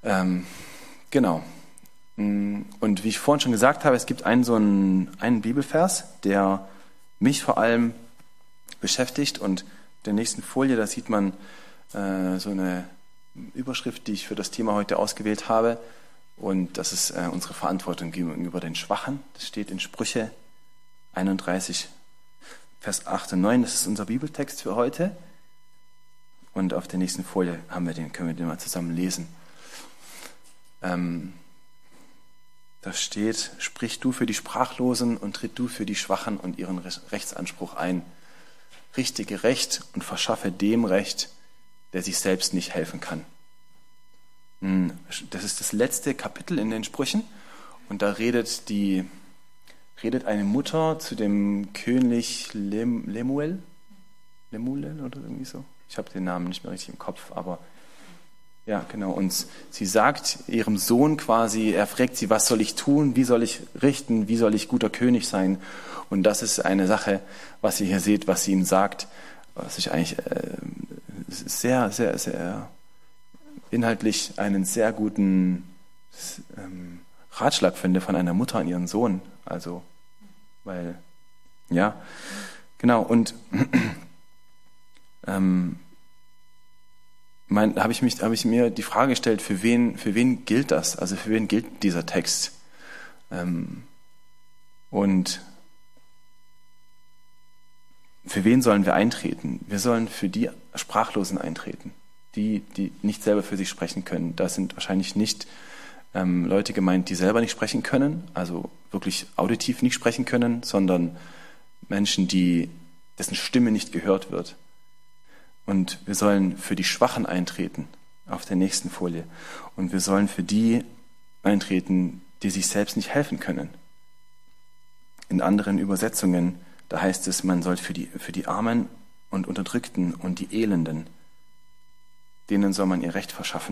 Genau. Und wie ich vorhin schon gesagt habe, es gibt einen Bibelvers, der mich vor allem beschäftigt. Und in der nächsten Folie, da sieht man so eine Überschrift, die ich für das Thema heute ausgewählt habe. Und das ist unsere Verantwortung gegenüber den Schwachen. Das steht in Sprüche 31, Vers 8 und 9. Das ist unser Bibeltext für heute. Und auf der nächsten Folie können wir den mal zusammen lesen. Da steht: Sprich du für die Sprachlosen und tritt du für die Schwachen und ihren Rechtsanspruch ein. Richtige Recht und verschaffe dem Recht, der sich selbst nicht helfen kann. Das ist das letzte Kapitel in den Sprüchen. Und da redet eine Mutter zu dem König Lemuel oder irgendwie so. Ich habe den Namen nicht mehr richtig im Kopf, aber ja, genau. Und sie sagt ihrem Sohn quasi, er fragt sie, was soll ich tun, wie soll ich richten, wie soll ich guter König sein? Und das ist eine Sache, was ihr hier seht, was sie ihm sagt, was ich eigentlich sehr, sehr, sehr inhaltlich einen sehr guten Ratschlag finde von einer Mutter an ihren Sohn. Also, weil, ja, genau. Und habe ich mir die Frage gestellt, für wen gilt das? Also für wen gilt dieser Text? Und für wen sollen wir eintreten? Wir sollen für die Sprachlosen eintreten, die nicht selber für sich sprechen können. Da sind wahrscheinlich nicht Leute gemeint, die selber nicht sprechen können, also wirklich auditiv nicht sprechen können, sondern Menschen, dessen Stimme nicht gehört wird. Und wir sollen für die Schwachen eintreten, auf der nächsten Folie. Und wir sollen für die eintreten, die sich selbst nicht helfen können. In anderen Übersetzungen, da heißt es, man soll für die Armen und Unterdrückten und die Elenden, denen soll man ihr Recht verschaffen.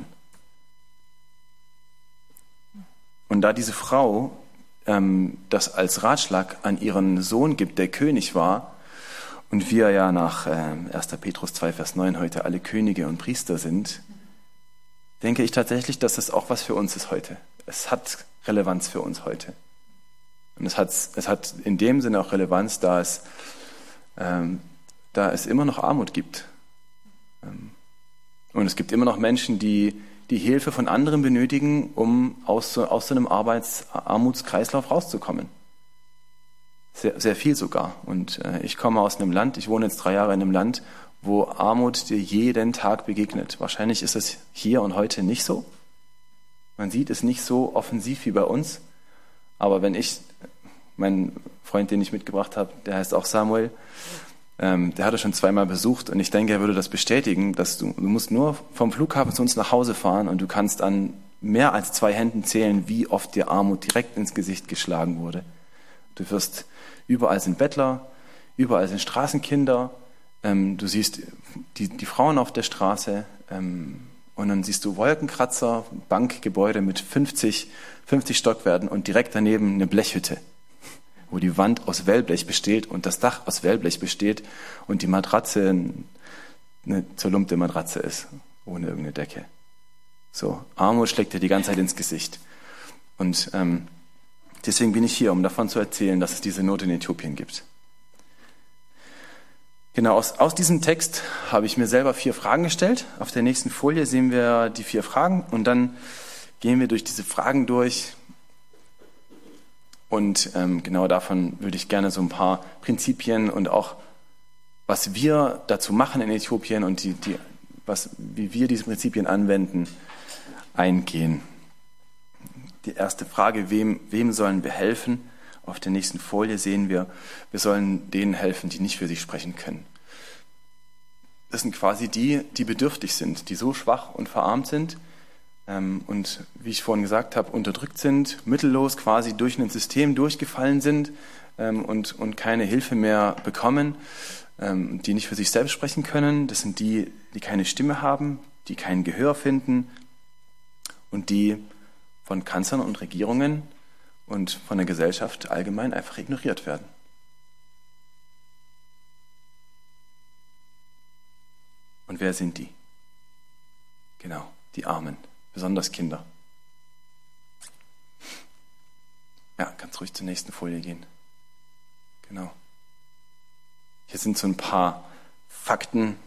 Und da diese Frau das als Ratschlag an ihren Sohn gibt, der König war, und wir ja nach 1. Petrus 2, Vers 9 heute alle Könige und Priester sind, denke ich tatsächlich, dass es auch was für uns ist heute. Es hat Relevanz für uns heute. Und es hat in dem Sinne auch Relevanz, da es immer noch Armut gibt. Und es gibt immer noch Menschen, die Hilfe von anderen benötigen, um aus so einem Armutskreislauf rauszukommen. Sehr, sehr viel sogar. Und ich komme aus einem Land, ich wohne jetzt 3 Jahre in einem Land, wo Armut dir jeden Tag begegnet. Wahrscheinlich ist es hier und heute nicht so. Man sieht es nicht so offensiv wie bei uns. Aber mein Freund, den ich mitgebracht habe, der heißt auch Samuel, der hat er schon 2-mal besucht und ich denke, er würde das bestätigen, dass du musst nur vom Flughafen zu uns nach Hause fahren und du kannst an mehr als 2 Händen zählen, wie oft dir Armut direkt ins Gesicht geschlagen wurde. Du wirst, überall sind Bettler, überall sind Straßenkinder, du siehst die Frauen auf der Straße und dann siehst du Wolkenkratzer, Bankgebäude mit 50 Stockwerken und direkt daneben eine Blechhütte, wo die Wand aus Wellblech besteht und das Dach aus Wellblech besteht und die Matratze eine zerlumpte Matratze ist, ohne irgendeine Decke. So, Armut schlägt dir die ganze Zeit ins Gesicht. Und deswegen bin ich hier, um davon zu erzählen, dass es diese Not in Äthiopien gibt. Genau, aus diesem Text habe ich mir selber 4 Fragen gestellt. Auf der nächsten Folie sehen wir die 4 Fragen und dann gehen wir durch diese Fragen durch. Und genau davon würde ich gerne so ein paar Prinzipien und auch, was wir dazu machen in Äthiopien und wie wir diese Prinzipien anwenden, eingehen. Die erste Frage, wem sollen wir helfen? Auf der nächsten Folie sehen wir sollen denen helfen, die nicht für sich sprechen können. Das sind quasi die bedürftig sind, die so schwach und verarmt sind und, wie ich vorhin gesagt habe, unterdrückt sind, mittellos quasi durch ein System durchgefallen sind und keine Hilfe mehr bekommen, die nicht für sich selbst sprechen können. Das sind die keine Stimme haben, die kein Gehör finden und die von Kanzlern und Regierungen und von der Gesellschaft allgemein einfach ignoriert werden. Und wer sind die? Genau, die Armen. besonders Kinder. Ja, kannst ruhig zur nächsten Folie gehen. Genau. Hier sind so ein paar Fakten.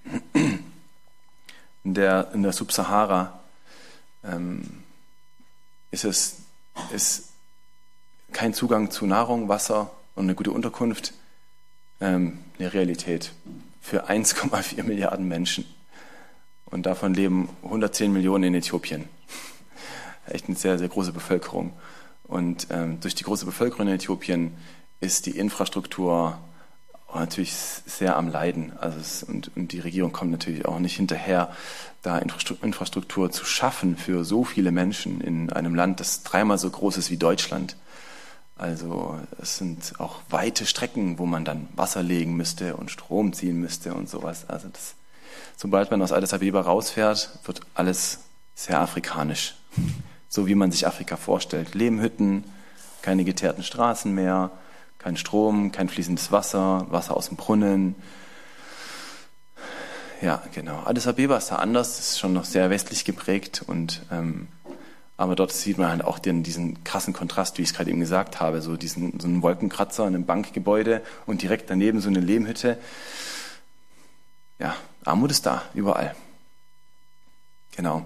In der Subsahara ist kein Zugang zu Nahrung, Wasser und eine gute Unterkunft eine Realität für 1,4 Milliarden Menschen. Und davon leben 110 Millionen in Äthiopien. Echt eine sehr, sehr große Bevölkerung. Und durch die große Bevölkerung in Äthiopien ist die Infrastruktur natürlich sehr am Leiden. Und die Regierung kommt natürlich auch nicht hinterher, da Infrastruktur zu schaffen für so viele Menschen in einem Land, das 3-mal so groß ist wie Deutschland. Also es sind auch weite Strecken, wo man dann Wasser legen müsste und Strom ziehen müsste und sowas. Also sobald man aus Addis Abeba rausfährt, wird alles sehr afrikanisch. So wie man sich Afrika vorstellt. Lehmhütten, keine geteerten Straßen mehr, kein Strom, kein fließendes Wasser, Wasser aus dem Brunnen. Ja, genau. Addis Abeba ist da anders, ist schon noch sehr westlich geprägt aber dort sieht man halt auch diesen krassen Kontrast, wie ich es gerade eben gesagt habe, so einen Wolkenkratzer in einem Bankgebäude und direkt daneben so eine Lehmhütte. Ja, Armut ist da, überall. Genau.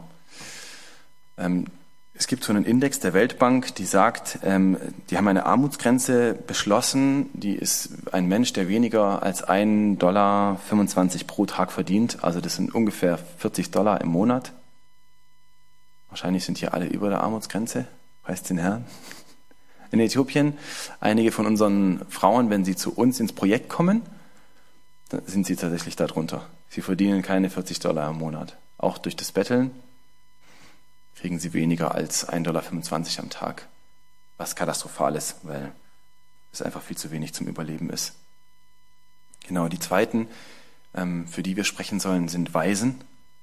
Es gibt so einen Index der Weltbank, die sagt, die haben eine Armutsgrenze beschlossen, die ist ein Mensch, der weniger als $1,25 pro Tag verdient, also das sind ungefähr $40 im Monat. Wahrscheinlich sind hier alle über der Armutsgrenze, preist den Herrn. In Äthiopien, einige von unseren Frauen, wenn sie zu uns ins Projekt kommen, dann sind sie tatsächlich darunter. Sie verdienen keine $40 im Monat. Auch durch das Betteln kriegen sie weniger als $1,25 am Tag. Was katastrophal ist, weil es einfach viel zu wenig zum Überleben ist. Genau, die zweiten, für die wir sprechen sollen, sind Waisen.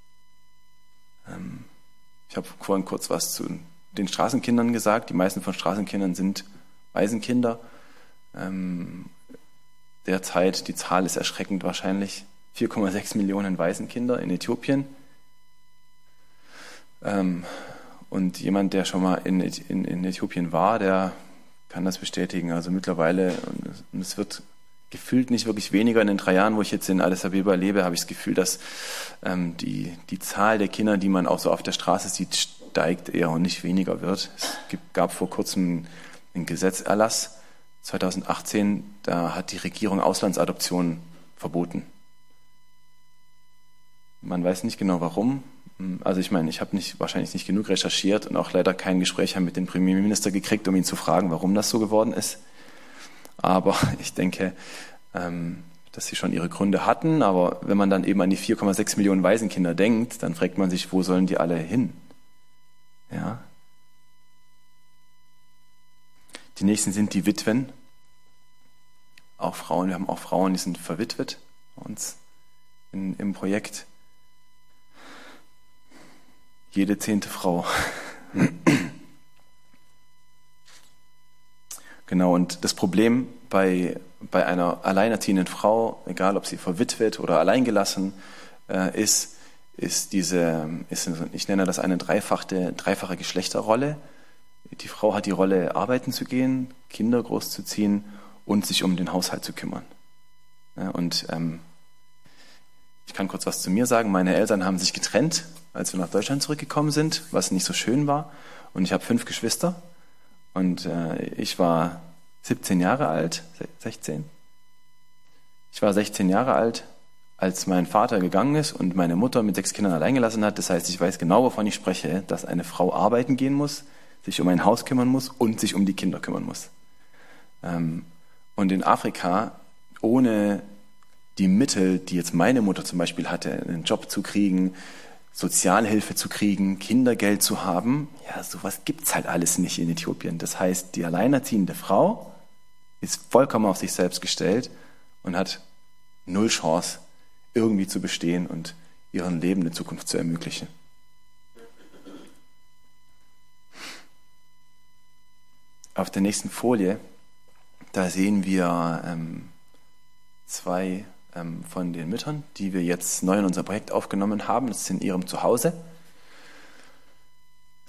Ich habe vorhin kurz was zu den Straßenkindern gesagt. Die meisten von Straßenkindern sind Waisenkinder. Derzeit, die Zahl ist erschreckend wahrscheinlich, 4,6 Millionen Waisenkinder in Äthiopien. Und jemand, der schon mal in Äthiopien war, der kann das bestätigen. Also mittlerweile, und es wird gefühlt nicht wirklich weniger. In den 3 Jahren, wo ich jetzt in Addis Abeba lebe, habe ich das Gefühl, dass die Zahl der Kinder, die man auch so auf der Straße sieht, steigt eher und nicht weniger wird. Es gab vor kurzem einen Gesetzerlass, 2018, da hat die Regierung Auslandsadoptionen verboten. Man weiß nicht genau warum. Also ich meine, ich habe wahrscheinlich nicht genug recherchiert und auch leider kein Gespräch mit dem Premierminister gekriegt, um ihn zu fragen, warum das so geworden ist. Aber ich denke, dass sie schon ihre Gründe hatten. Aber wenn man dann eben an die 4,6 Millionen Waisenkinder denkt, dann fragt man sich, wo sollen die alle hin? Ja. Die nächsten sind die Witwen. Auch Frauen, wir haben auch Frauen, die sind verwitwet bei uns im Projekt. Jede 10. Frau. Genau, und das Problem bei einer alleinerziehenden Frau, egal ob sie verwitwet oder alleingelassen ist ich nenne das eine dreifache Geschlechterrolle. Die Frau hat die Rolle, arbeiten zu gehen, Kinder großzuziehen und sich um den Haushalt zu kümmern. Ja, und ich kann kurz was zu mir sagen. Meine Eltern haben sich getrennt, als wir nach Deutschland zurückgekommen sind, was nicht so schön war. Und ich habe 5 Geschwister. Und ich war 17 Jahre alt, 16. Ich war 16 Jahre alt, als mein Vater gegangen ist und meine Mutter mit 6 Kindern allein gelassen hat. Das heißt, ich weiß genau, wovon ich spreche, dass eine Frau arbeiten gehen muss, sich um ein Haus kümmern muss und sich um die Kinder kümmern muss. Und in Afrika, ohne die Mittel, die jetzt meine Mutter zum Beispiel hatte, einen Job zu kriegen, Sozialhilfe zu kriegen, Kindergeld zu haben, ja, sowas gibt's halt alles nicht in Äthiopien. Das heißt, die alleinerziehende Frau ist vollkommen auf sich selbst gestellt und hat 0 Chance, irgendwie zu bestehen und ihrem Leben eine Zukunft zu ermöglichen. Auf der nächsten Folie, da sehen wir 2 von den Müttern, die wir jetzt neu in unser Projekt aufgenommen haben. Das ist in ihrem Zuhause.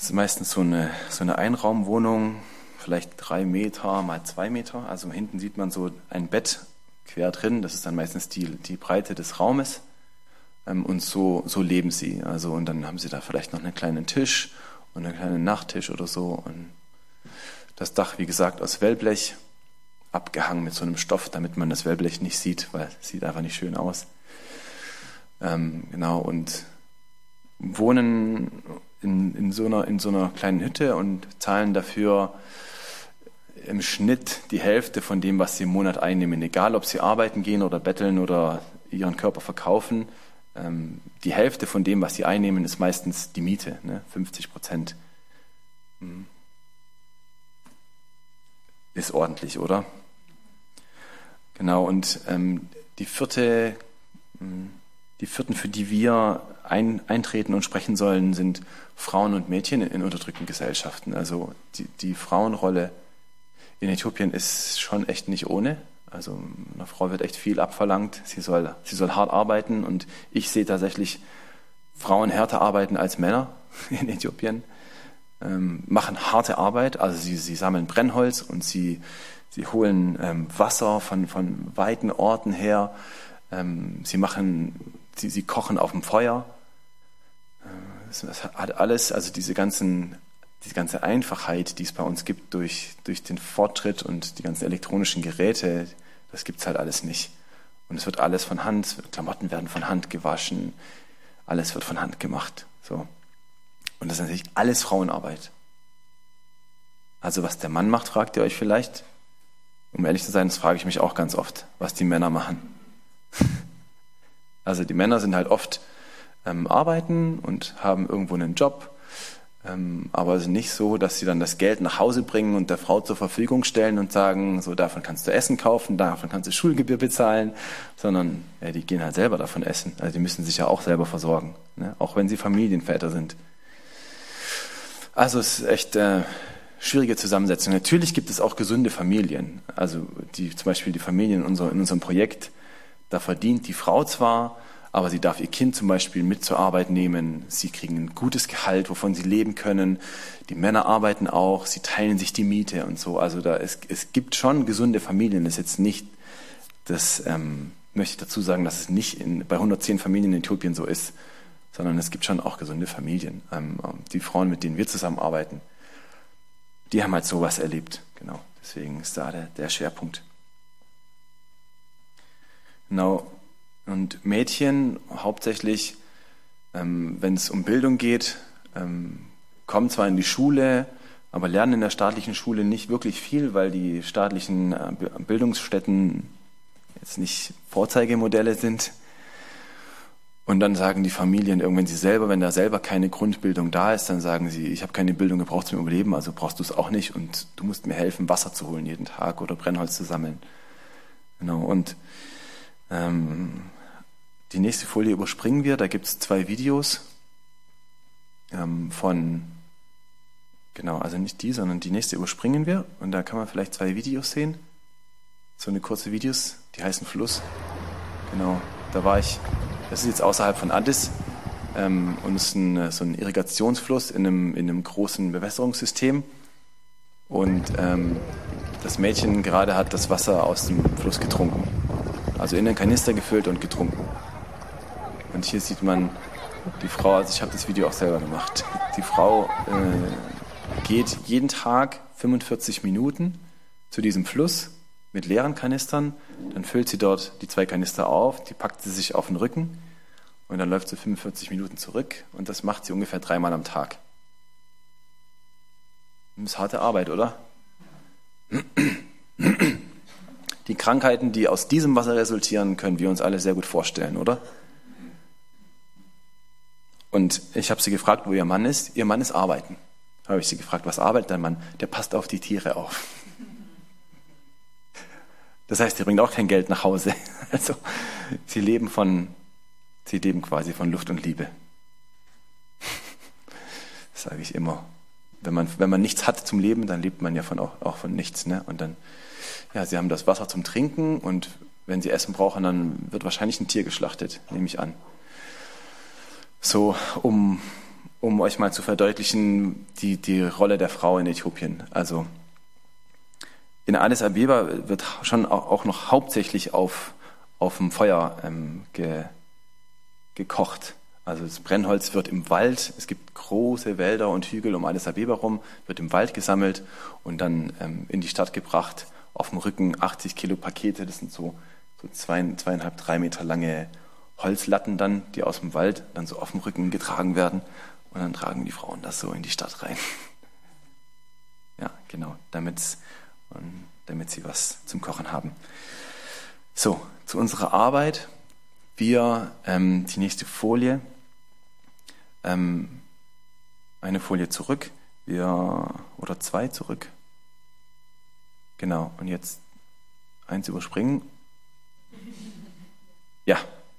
ist meistens so eine Einraumwohnung, vielleicht 3 Meter mal 2 Meter. Also hinten sieht man so ein Bett quer drin. Das ist dann meistens die Breite des Raumes. Und so leben sie. Also, und dann haben sie da vielleicht noch einen kleinen Tisch und einen kleinen Nachttisch oder so. Und das Dach, wie gesagt, aus Wellblech, abgehangen mit so einem Stoff, damit man das Wellblech nicht sieht, weil es sieht einfach nicht schön aus. Genau, und wohnen in so einer kleinen Hütte und zahlen dafür im Schnitt die Hälfte von dem, was sie im Monat einnehmen. Egal, ob sie arbeiten gehen oder betteln oder ihren Körper verkaufen. Die Hälfte von dem, was sie einnehmen, ist meistens die Miete, ne? 50%. Ist ordentlich, oder? Genau, und die Vierten, für die wir eintreten und sprechen sollen, sind Frauen und Mädchen in unterdrückten Gesellschaften. Also die Frauenrolle in Äthiopien ist schon echt nicht ohne. Also einer Frau wird echt viel abverlangt. Sie soll hart arbeiten, und ich sehe tatsächlich Frauen härter arbeiten als Männer in Äthiopien. Machen harte Arbeit, also sie sammeln Brennholz und sie holen Wasser von weiten Orten her. Sie kochen auf dem Feuer. Das hat alles, also diese ganze Einfachheit, die es bei uns gibt durch den Fortschritt und die ganzen elektronischen Geräte, das gibt's halt alles nicht. Und es wird alles von Hand, Klamotten werden von Hand gewaschen, alles wird von Hand gemacht. So. Und das ist natürlich alles Frauenarbeit. Also was der Mann macht, fragt ihr euch vielleicht. Um ehrlich zu sein, das frage ich mich auch ganz oft, was die Männer machen. Also die Männer sind halt oft arbeiten und haben irgendwo einen Job, aber es ist nicht so, dass sie dann das Geld nach Hause bringen und der Frau zur Verfügung stellen und sagen, so, davon kannst du Essen kaufen, davon kannst du Schulgebühr bezahlen, sondern ja, die gehen halt selber davon essen. Also die müssen sich ja auch selber versorgen, ne? Auch wenn sie Familienväter sind. Also es ist echt schwierige Zusammensetzung. Natürlich gibt es auch gesunde Familien. Also zum Beispiel die Familien in unserem Projekt, da verdient die Frau zwar, aber sie darf ihr Kind zum Beispiel mit zur Arbeit nehmen. Sie kriegen ein gutes Gehalt, wovon sie leben können. Die Männer arbeiten auch, sie teilen sich die Miete und so. Also es gibt schon gesunde Familien. Das ist jetzt nicht, möchte ich dazu sagen, dass es nicht bei 110 Familien in Äthiopien so ist, sondern es gibt schon auch gesunde Familien. Die Frauen, mit denen wir zusammenarbeiten, die haben halt sowas erlebt. Genau, deswegen ist da der Schwerpunkt. Genau. Und Mädchen hauptsächlich, wenn es um Bildung geht, kommen zwar in die Schule, aber lernen in der staatlichen Schule nicht wirklich viel, weil die staatlichen Bildungsstätten jetzt nicht Vorzeigemodelle sind. Und dann sagen die Familien irgendwann wenn da selber keine Grundbildung da ist, dann sagen sie, ich habe keine Bildung gebraucht zum Überleben, also brauchst du es auch nicht und du musst mir helfen, Wasser zu holen jeden Tag oder Brennholz zu sammeln. Genau, und die nächste Folie überspringen wir, da gibt es 2 Videos also nicht die, sondern die nächste überspringen wir und da kann man vielleicht 2 Videos sehen. So eine kurze Videos, die heißen Fluss. Genau, da war ich. Das ist jetzt außerhalb von Addis und ist so ein Irrigationsfluss in einem großen Bewässerungssystem. Und das Mädchen gerade hat das Wasser aus dem Fluss getrunken. Also in den Kanister gefüllt und getrunken. Und hier sieht man die Frau, also ich habe das Video auch selber gemacht. Die Frau geht jeden Tag 45 Minuten zu diesem Fluss mit leeren Kanistern. Dann füllt sie dort die 2 Kanister auf, die packt sie sich auf den Rücken und dann läuft sie 45 Minuten zurück und das macht sie ungefähr 3-mal am Tag. Das ist harte Arbeit, oder? Die Krankheiten, die aus diesem Wasser resultieren, können wir uns alle sehr gut vorstellen, oder? Und ich habe sie gefragt, wo ihr Mann ist. Ihr Mann ist arbeiten. Habe ich sie gefragt, was arbeitet dein Mann? Der passt auf die Tiere auf. Das heißt, der bringt auch kein Geld nach Hause. Also sie leben quasi von Luft und Liebe. Das sage ich immer. Wenn man nichts hat zum Leben, dann lebt man ja auch von nichts, ne? Und dann, ja, sie haben das Wasser zum Trinken und wenn sie Essen brauchen, dann wird wahrscheinlich ein Tier geschlachtet, nehme ich an. So, um um euch mal zu verdeutlichen, die Rolle der Frau in Äthiopien. Also in Addis Abeba wird schon auch noch hauptsächlich auf dem Feuer gekocht. Also das Brennholz wird im Wald, es gibt große Wälder und Hügel um Addis Abeba rum, wird im Wald gesammelt und dann in die Stadt gebracht, auf dem Rücken 80 Kilo Pakete, das sind so 2,5, 3 Meter lange Holzlatten dann, die aus dem Wald dann so auf dem Rücken getragen werden und dann tragen die Frauen das so in die Stadt rein. Ja, genau, damit sie was zum Kochen haben. So, zu unserer Arbeit. Die nächste Folie, eine Folie zurück, oder 2 zurück. Genau, und jetzt 1 überspringen. Ja.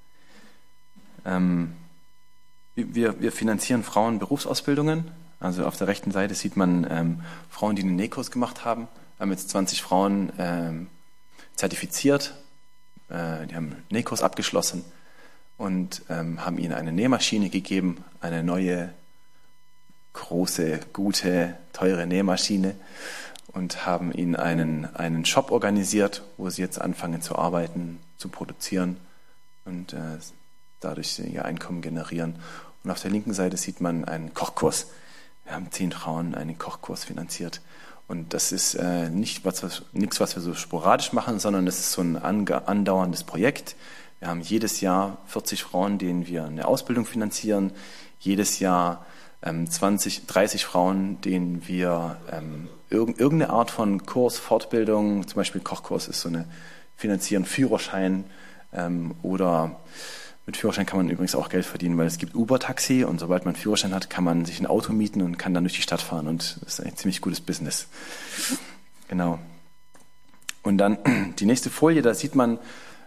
Wir finanzieren Frauen Berufsausbildungen. Also auf der rechten Seite sieht man Frauen, die einen Nähkurs gemacht haben. Wir haben jetzt 20 Frauen zertifiziert. Die haben einen Nähkurs abgeschlossen und haben ihnen eine Nähmaschine gegeben, eine neue, große, gute, teure Nähmaschine und haben ihnen einen Shop organisiert, wo sie jetzt anfangen zu arbeiten, zu produzieren und dadurch ihr Einkommen generieren. Und auf der linken Seite sieht man einen Kochkurs. Wir haben 10 Frauen einen Kochkurs finanziert. Und das ist nichts, was wir so sporadisch machen, sondern es ist so ein andauerndes Projekt. Wir haben jedes Jahr 40 Frauen, denen wir eine Ausbildung finanzieren. Jedes Jahr 20, 30 Frauen, denen wir irgendeine Art von Kurs, Fortbildung, zum Beispiel Kochkurs ist so eine finanzieren, Führerschein oder mit Führerschein kann man übrigens auch Geld verdienen, weil es gibt Uber-Taxi und sobald man einen Führerschein hat, kann man sich ein Auto mieten und kann dann durch die Stadt fahren und das ist ein ziemlich gutes Business. Genau. Und dann die nächste Folie, da sieht man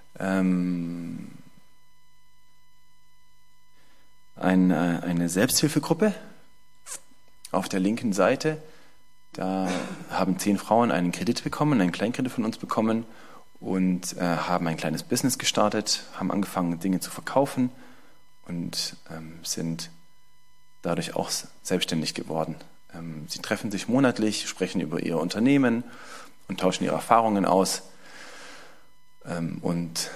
eine Selbsthilfegruppe auf der linken Seite. Da haben 10 Frauen einen Kredit bekommen, einen Kleinkredit von uns bekommen und haben ein kleines Business gestartet, haben angefangen, Dinge zu verkaufen und sind dadurch auch selbstständig geworden. Sie treffen sich monatlich, sprechen über ihr Unternehmen und tauschen ihre Erfahrungen aus und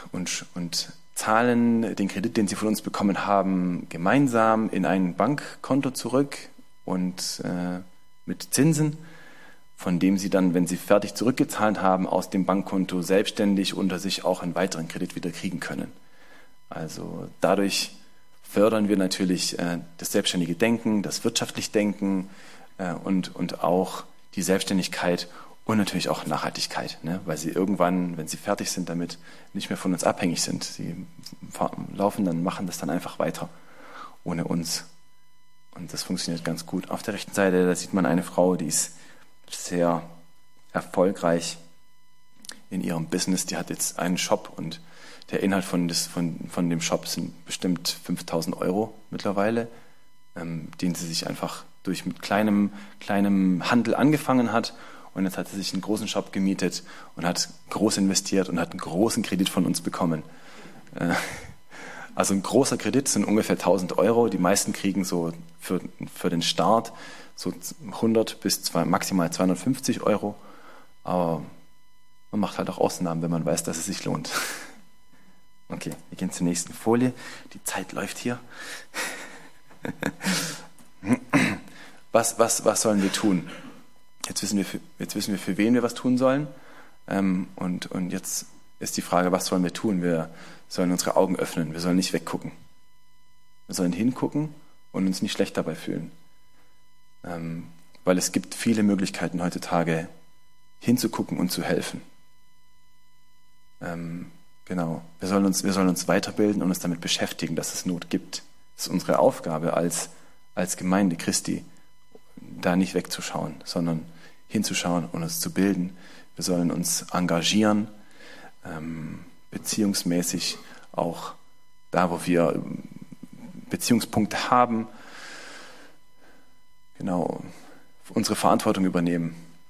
zahlen den Kredit, den sie von uns bekommen haben, gemeinsam in ein Bankkonto zurück und mit Zinsen, von dem sie dann, wenn sie fertig zurückgezahlt haben, aus dem Bankkonto selbstständig unter sich auch einen weiteren Kredit wieder kriegen können. Also dadurch fördern wir natürlich das selbstständige Denken, das wirtschaftliche Denken und auch die Selbstständigkeit und natürlich auch Nachhaltigkeit, ne? Weil sie irgendwann, wenn sie fertig sind damit, nicht mehr von uns abhängig sind. Sie machen das dann einfach weiter ohne uns. Und das funktioniert ganz gut. Auf der rechten Seite, da sieht man eine Frau, die ist sehr erfolgreich in ihrem Business. Die hat jetzt einen Shop und der Inhalt von dem Shop sind bestimmt 5.000 € mittlerweile, den sie sich einfach mit kleinem Handel angefangen hat. Und jetzt hat sie sich einen großen Shop gemietet und hat groß investiert und hat einen großen Kredit von uns bekommen. Also ein großer Kredit sind ungefähr 1.000 €. Die meisten kriegen so für den Start so 100 bis maximal 250 €. Aber man macht halt auch Ausnahmen, wenn man weiß, dass es sich lohnt. Okay, wir gehen zur nächsten Folie. Die Zeit läuft hier. Was sollen wir tun? Jetzt wissen wir, für wen wir was tun sollen. Und jetzt ist die Frage, was sollen wir tun? Wir sollen unsere Augen öffnen. Wir sollen nicht weggucken. Wir sollen hingucken und uns nicht schlecht dabei fühlen. Weil es gibt viele Möglichkeiten heutzutage, hinzugucken und zu helfen. Genau. Wir sollen uns weiterbilden und uns damit beschäftigen, dass es Not gibt. Das ist unsere Aufgabe als Gemeinde Christi, da nicht wegzuschauen, sondern hinzuschauen und uns zu bilden. Wir sollen uns engagieren, beziehungsmäßig auch da, wo wir Beziehungspunkte haben, genau, unsere Verantwortung übernehmen.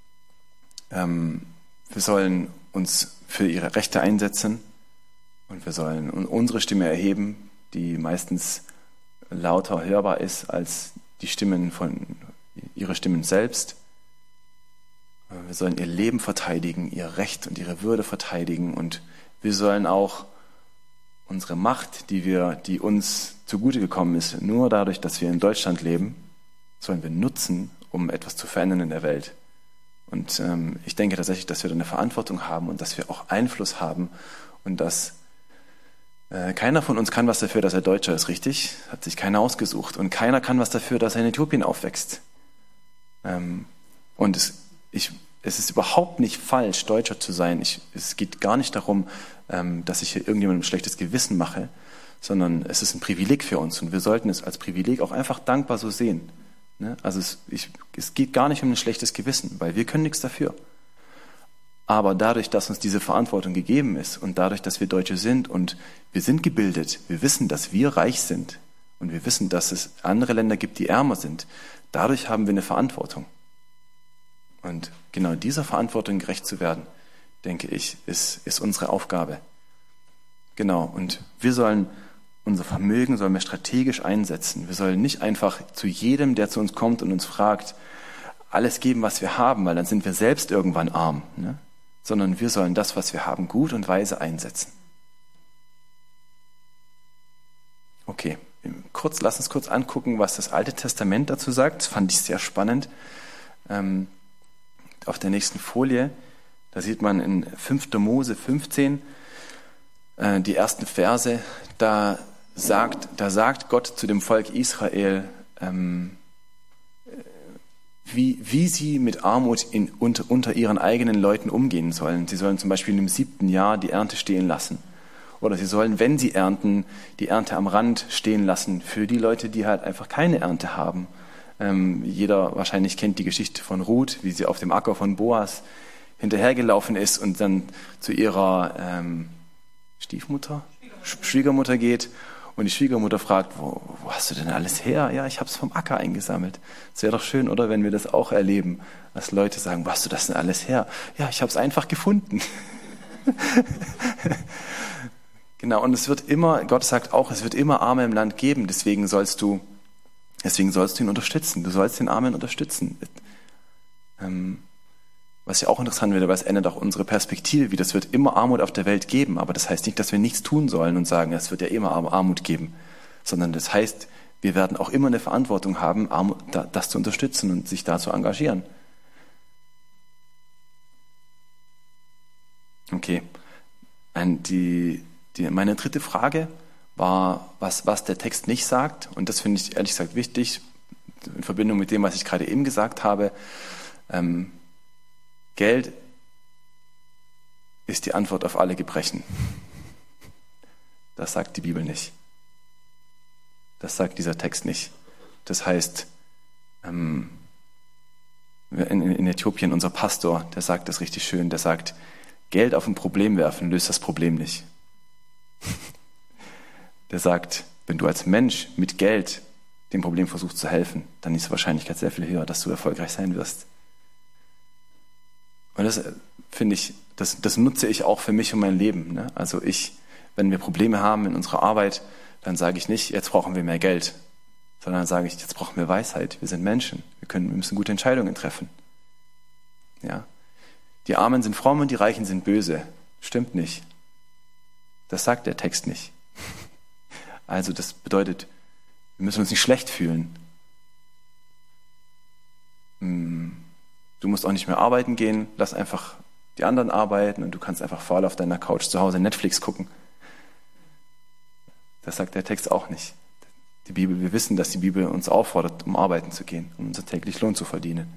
Wir sollen uns für ihre Rechte einsetzen und wir sollen unsere Stimme erheben, die meistens lauter hörbar ist als die Stimmen ihre Stimmen selbst. Wir sollen ihr Leben verteidigen, ihr Recht und ihre Würde verteidigen und wir sollen auch unsere Macht, die uns zugute gekommen ist, nur dadurch, dass wir in Deutschland leben, sollen wir nutzen, um etwas zu verändern in der Welt. Und ich denke tatsächlich, dass wir da eine Verantwortung haben und dass wir auch Einfluss haben und dass keiner von uns kann was dafür, dass er Deutscher ist, richtig? Hat sich keiner ausgesucht. Und keiner kann was dafür, dass er in Äthiopien aufwächst. Und es ist überhaupt nicht falsch, Deutscher zu sein. Es geht gar nicht darum, dass ich hier irgendjemandem ein schlechtes Gewissen mache, sondern es ist ein Privileg für uns und wir sollten es als Privileg auch einfach dankbar so sehen. Ne? Also es geht gar nicht um ein schlechtes Gewissen, weil wir können nichts dafür. Aber dadurch, dass uns diese Verantwortung gegeben ist und dadurch, dass wir Deutsche sind und wir sind gebildet, wir wissen, dass wir reich sind und wir wissen, dass es andere Länder gibt, die ärmer sind, dadurch haben wir eine Verantwortung. Und genau dieser Verantwortung gerecht zu werden, denke ich, ist unsere Aufgabe. Genau, und wir sollen unser Vermögen sollen wir strategisch einsetzen. Wir sollen nicht einfach zu jedem, der zu uns kommt und uns fragt, alles geben, was wir haben, weil dann sind wir selbst irgendwann arm, ne? Sondern wir sollen das, was wir haben, gut und weise einsetzen. Okay, lass uns kurz angucken, was das Alte Testament dazu sagt. Das fand ich sehr spannend. Auf der nächsten Folie, da sieht man in 5. Mose 15 die ersten Verse, da sagt Gott zu dem Volk Israel, wie sie mit Armut unter ihren eigenen Leuten umgehen sollen. Sie sollen zum Beispiel im 7. Jahr die Ernte stehen lassen. Oder sie sollen, wenn sie ernten, die Ernte am Rand stehen lassen für die Leute, die halt einfach keine Ernte haben. Jeder wahrscheinlich kennt die Geschichte von Ruth, wie sie auf dem Acker von Boas hinterhergelaufen ist und dann zu ihrer Schwiegermutter geht. Und die Schwiegermutter fragt, wo hast du denn alles her? Ja, ich habe es vom Acker eingesammelt. Es wäre doch schön, oder, wenn wir das auch erleben, dass Leute sagen, wo hast du das denn alles her? Ja, ich habe es einfach gefunden. Genau, und Gott sagt auch, es wird immer Arme im Land geben, deswegen sollst du ihn unterstützen. Du sollst den Armen unterstützen. Was ja auch interessant wird, aber es ändert auch unsere Perspektive wieder. Es wird immer Armut auf der Welt geben, aber das heißt nicht, dass wir nichts tun sollen und sagen, es wird ja immer Armut geben, sondern das heißt, wir werden auch immer eine Verantwortung haben, das zu unterstützen und sich da zu engagieren. Okay, meine dritte Frage war, was der Text nicht sagt, und das finde ich ehrlich gesagt wichtig, in Verbindung mit dem, was ich gerade eben gesagt habe. Geld ist die Antwort auf alle Gebrechen. Das sagt die Bibel nicht. Das sagt dieser Text nicht. Das heißt, in Äthiopien, unser Pastor, der sagt das richtig schön, der sagt, Geld auf ein Problem werfen löst das Problem nicht. Der sagt, wenn du als Mensch mit Geld dem Problem versuchst zu helfen, dann ist die Wahrscheinlichkeit sehr viel höher, dass du erfolgreich sein wirst. Und das finde ich, das nutze ich auch für mich und mein Leben. Ne? Also wenn wir Probleme haben in unserer Arbeit, dann sage ich nicht, jetzt brauchen wir mehr Geld, sondern dann sage ich, jetzt brauchen wir Weisheit. Wir sind Menschen, wir müssen gute Entscheidungen treffen. Ja? Die Armen sind fromm und die Reichen sind böse. Stimmt nicht. Das sagt der Text nicht. Also das bedeutet, wir müssen uns nicht schlecht fühlen. Du musst auch nicht mehr arbeiten gehen, lass einfach die anderen arbeiten und du kannst einfach faul auf deiner Couch zu Hause Netflix gucken. Das sagt der Text auch nicht. Wir wissen, dass die Bibel uns auffordert, um arbeiten zu gehen, um unser täglich Lohn zu verdienen.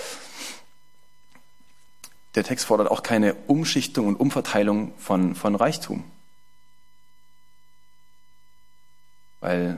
Der Text fordert auch keine Umschichtung und Umverteilung von Reichtum. Weil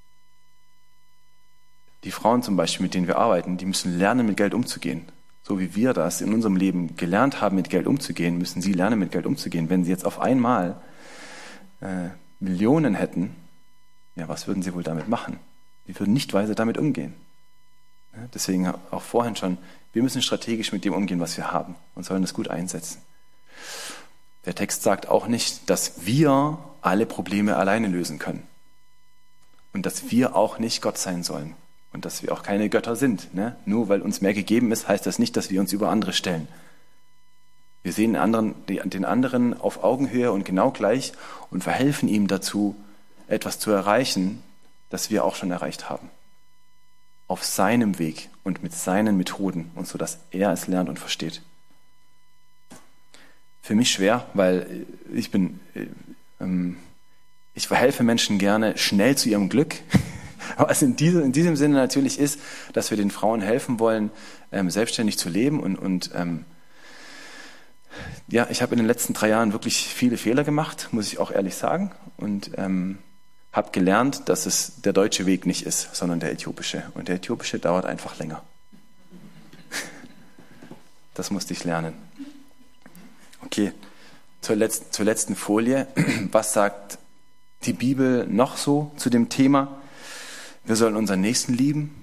die Frauen zum Beispiel, mit denen wir arbeiten, die müssen lernen, mit Geld umzugehen. So wie wir das in unserem Leben gelernt haben, mit Geld umzugehen, müssen sie lernen, mit Geld umzugehen. Wenn sie jetzt auf einmal Millionen hätten, ja, was würden sie wohl damit machen? Die würden nicht weise damit umgehen. Ja, deswegen auch vorhin schon, wir müssen strategisch mit dem umgehen, was wir haben und sollen das gut einsetzen. Der Text sagt auch nicht, dass wir alle Probleme alleine lösen können. und dass wir auch nicht Gott sein sollen und dass wir auch keine Götter sind. Ne? Nur weil uns mehr gegeben ist, heißt das nicht, dass wir uns über andere stellen. Wir sehen den anderen auf Augenhöhe und genau gleich und verhelfen ihm dazu, etwas zu erreichen, das wir auch schon erreicht haben. Auf seinem Weg und mit seinen Methoden und so, dass er es lernt und versteht. Für mich schwer, weil ich verhelfe Menschen gerne schnell zu ihrem Glück. Was in diesem Sinne natürlich ist, dass wir den Frauen helfen wollen, selbstständig zu leben und ja, ich habe in den letzten 3 Jahren wirklich viele Fehler gemacht, muss ich auch ehrlich sagen, und habe gelernt, dass es der deutsche Weg nicht ist, sondern der äthiopische. Und der äthiopische dauert einfach länger. Das musste ich lernen. Okay, zur letzten Folie. Was sagt die Bibel noch so zu dem Thema? Wir sollen unseren Nächsten lieben.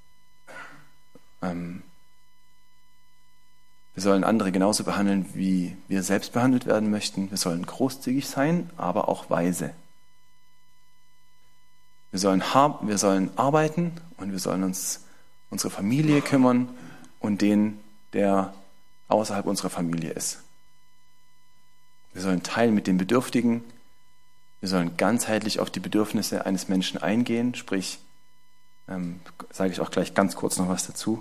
Wir sollen andere genauso behandeln, wie wir selbst behandelt werden möchten. Wir sollen großzügig sein, aber auch weise. Wir sollen arbeiten und wir sollen uns unsere Familie kümmern und den, der außerhalb unserer Familie ist. Wir sollen teilen mit den Bedürftigen. Wir sollen ganzheitlich auf die Bedürfnisse eines Menschen eingehen, sprich, sage ich auch gleich ganz kurz noch was dazu,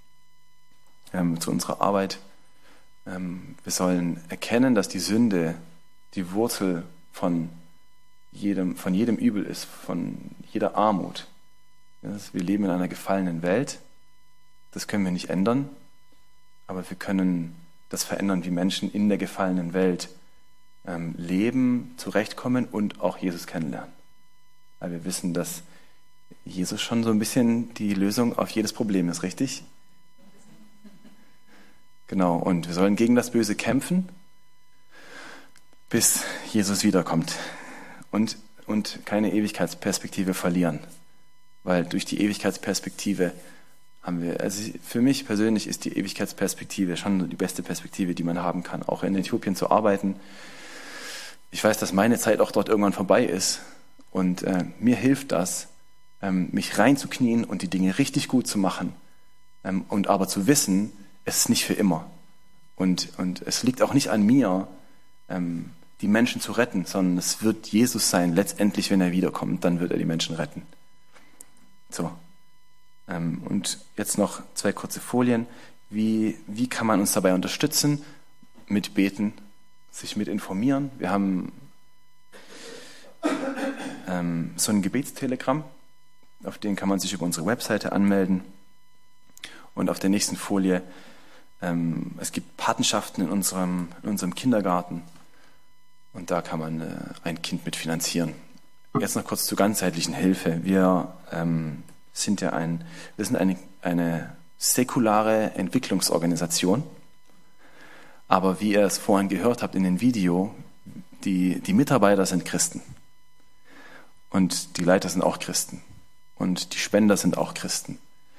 zu unserer Arbeit. Wir sollen erkennen, dass die Sünde die Wurzel von jedem Übel ist, von jeder Armut. Wir leben in einer gefallenen Welt. Das können wir nicht ändern, aber wir können das verändern, wie Menschen in der gefallenen Welt leben, zurechtkommen und auch Jesus kennenlernen. Weil wir wissen, dass Jesus schon so ein bisschen die Lösung auf jedes Problem ist, richtig? Genau, und wir sollen gegen das Böse kämpfen, bis Jesus wiederkommt. Und keine Ewigkeitsperspektive verlieren. Weil durch die Ewigkeitsperspektive haben wir, also für mich persönlich ist die Ewigkeitsperspektive schon die beste Perspektive, die man haben kann, auch in Äthiopien zu arbeiten. Ich weiß, dass meine Zeit auch dort irgendwann vorbei ist und mir hilft das, mich reinzuknien und die Dinge richtig gut zu machen und aber zu wissen, es ist nicht für immer. Und es liegt auch nicht an mir, die Menschen zu retten, sondern es wird Jesus sein, letztendlich, wenn er wiederkommt, dann wird er die Menschen retten. So. Und jetzt noch 2 kurze Folien. Wie kann man uns dabei unterstützen? Mit Beten, sich mit informieren. Wir haben so ein Gebetstelegramm, auf den kann man sich über unsere Webseite anmelden. Und auf der nächsten Folie, es gibt Patenschaften in unserem Kindergarten. Und da kann man ein Kind mitfinanzieren. Jetzt noch kurz zur ganzheitlichen Hilfe. Wir sind eine säkulare Entwicklungsorganisation. Aber wie ihr es vorhin gehört habt in dem Video, die Mitarbeiter sind Christen. Und die Leiter sind auch Christen. Und die Spender sind auch Christen.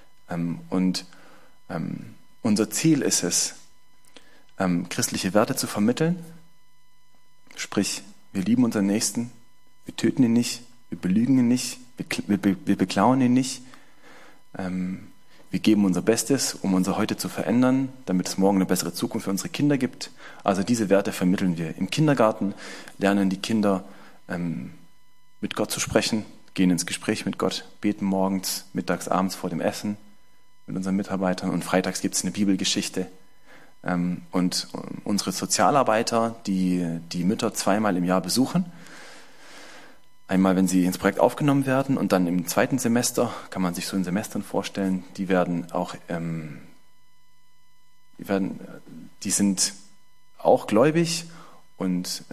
Unser Ziel ist es, christliche Werte zu vermitteln. Sprich, wir lieben unseren Nächsten, wir töten ihn nicht, wir belügen ihn nicht, wir beklauen ihn nicht. Wir geben unser Bestes, um unser Heute zu verändern, damit es morgen eine bessere Zukunft für unsere Kinder gibt. Also diese Werte vermitteln wir. Im Kindergarten lernen die Kinder mit Gott zu sprechen, gehen ins Gespräch mit Gott, beten morgens, mittags, abends vor dem Essen mit unseren Mitarbeitern und freitags gibt es eine Bibelgeschichte. Und unsere Sozialarbeiter, die Mütter 2-mal im Jahr besuchen, einmal, wenn sie ins Projekt aufgenommen werden und dann im 2. Semester, kann man sich so in Semestern vorstellen, die sind auch gläubig und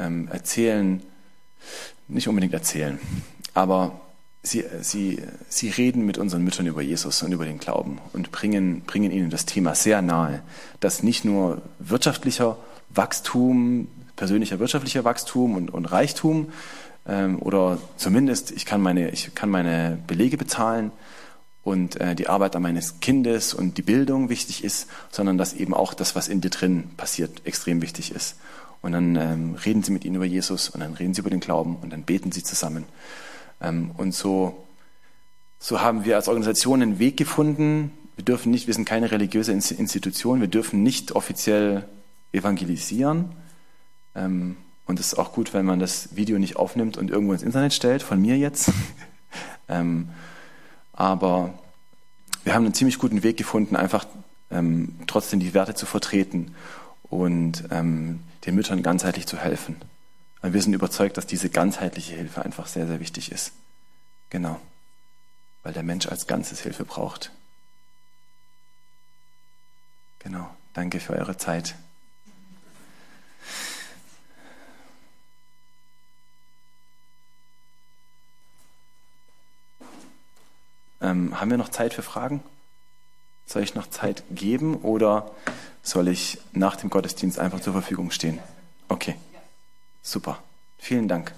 nicht unbedingt erzählen, aber sie reden mit unseren Müttern über Jesus und über den Glauben und bringen ihnen das Thema sehr nahe, dass nicht nur wirtschaftlicher Wachstum, persönlicher wirtschaftlicher Wachstum und Reichtum oder zumindest ich kann meine Belege bezahlen und die Arbeit an meines Kindes und die Bildung wichtig ist, sondern dass eben auch das, was in dir drin passiert, extrem wichtig ist. Und dann reden sie mit ihnen über Jesus und dann reden sie über den Glauben und dann beten sie zusammen. Und so So haben wir als Organisation einen Weg gefunden. Wir sind keine religiöse Institution, wir dürfen nicht offiziell evangelisieren. Und es ist auch gut, wenn man das Video nicht aufnimmt und irgendwo ins Internet stellt, von mir jetzt. Aber wir haben einen ziemlich guten Weg gefunden, einfach trotzdem die Werte zu vertreten und den Müttern ganzheitlich zu helfen. Wir sind überzeugt, dass diese ganzheitliche Hilfe einfach sehr, sehr wichtig ist. Genau. Weil der Mensch als Ganzes Hilfe braucht. Genau. Danke für eure Zeit. Haben wir noch Zeit für Fragen? Soll ich noch Zeit geben oder soll ich nach dem Gottesdienst einfach zur Verfügung stehen? Okay, super. Vielen Dank.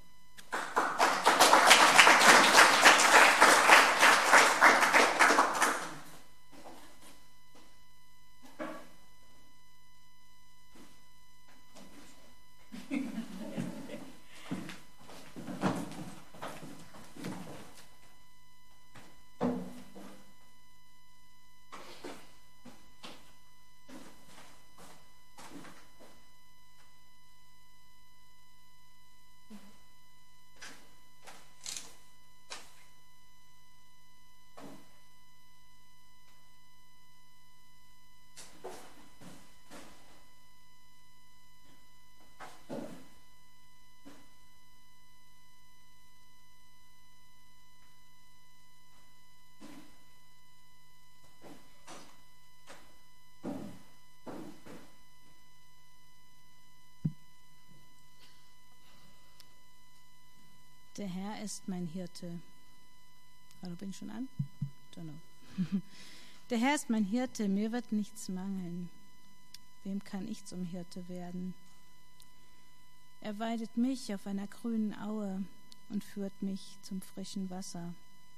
Der Herr ist mein Hirte. Hallo, bin ich schon an? Don't know. Der Herr ist mein Hirte, mir wird nichts mangeln. Wem kann ich zum Hirte werden? Er weidet mich auf einer grünen Aue und führt mich zum frischen Wasser.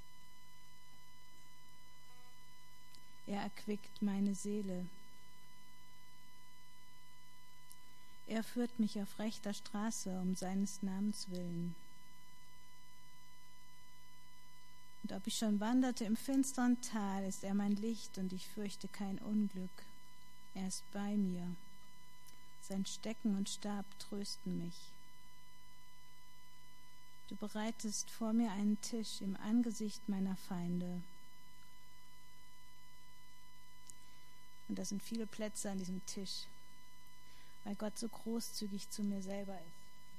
Er erquickt meine Seele. Er führt mich auf rechter Straße um seines Namens willen. Und ob ich schon wanderte im finsteren Tal, ist er mein Licht und ich fürchte kein Unglück. Er ist bei mir. Sein Stecken und Stab trösten mich. Du bereitest vor mir einen Tisch im Angesicht meiner Feinde. Und das sind viele Plätze an diesem Tisch, weil Gott so großzügig zu mir selber ist.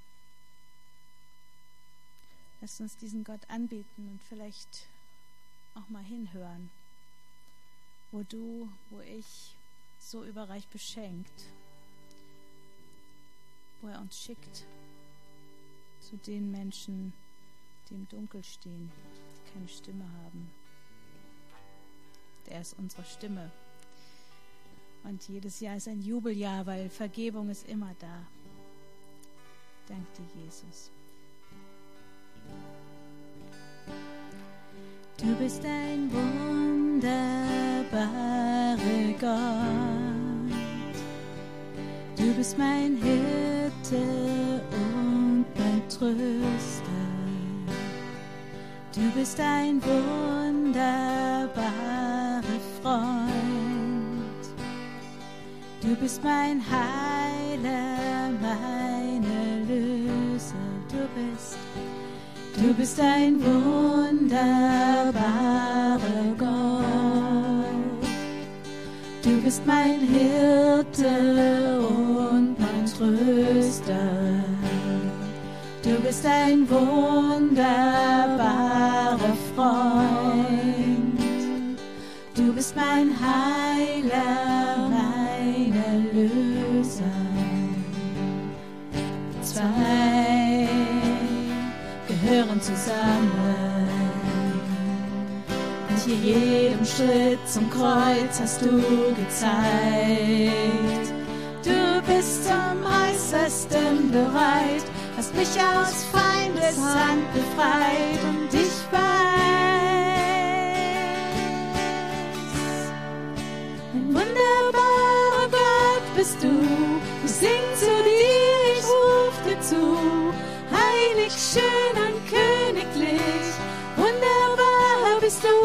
Lasst uns diesen Gott anbeten und vielleicht auch mal hinhören, wo du, wo ich so überreich beschenkt, wo er uns schickt zu den Menschen, die im Dunkel stehen, die keine Stimme haben. Er ist unsere Stimme. Und jedes Jahr ist ein Jubeljahr, weil Vergebung ist immer da. Dank dir, Jesus. Du bist ein wunderbarer Gott. Du bist mein Hirte und mein Tröster. Du bist ein wunderbarer Freund. Du bist mein Heiler, mein Erlöser. Du bist ein wunderbarer Gott. Du bist mein Hirte und mein Tröster. Du bist ein wunderbarer Freund. Du bist mein Heiler, mein Erlöser. Zwei gehören zusammen. Mit jedem Schritt zum Kreuz hast du gezeigt. Du bist zum Äußersten bereit, hast mich aus Feindes Hand befreit und ich weiß, ein wunderbarer Gott bist du. Ich sing zu dir, ich ruf dir zu, heilig, schön und königlich, wunderbar bist du.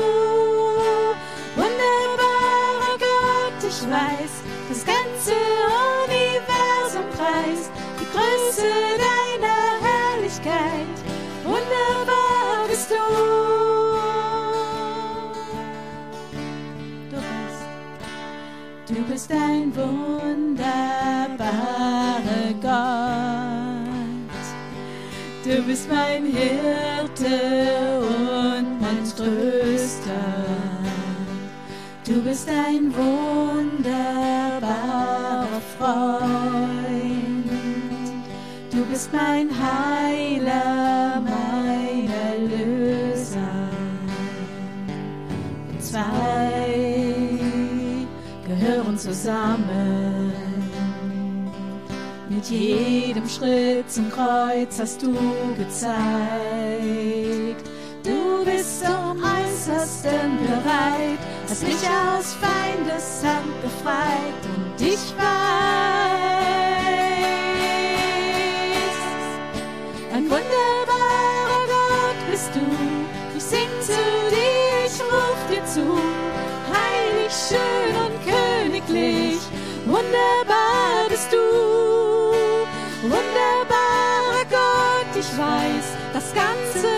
Wunderbarer Gott, ich weiß, das ganze Universum preist die Größe deiner Herrlichkeit. Wunderbar bist du. Du bist ein wunderbarer Gott. Du bist mein Hirte und mein Tröster. Du bist ein wunderbarer Freund. Du bist mein Heiler, mein Erlöser. Wir zwei gehören zusammen. Mit jedem Schritt zum Kreuz hast du gezeigt. Du bist zum Äußersten bereit, hast mich aus Feindes Hand befreit. Und ich weiß, ein wunderbarer Gott bist du. Ich sing zu dir, ich ruf dir zu. Heilig, schön und königlich, wunderbar bist du. Wunderbarer Gott, ich weiß, das ganze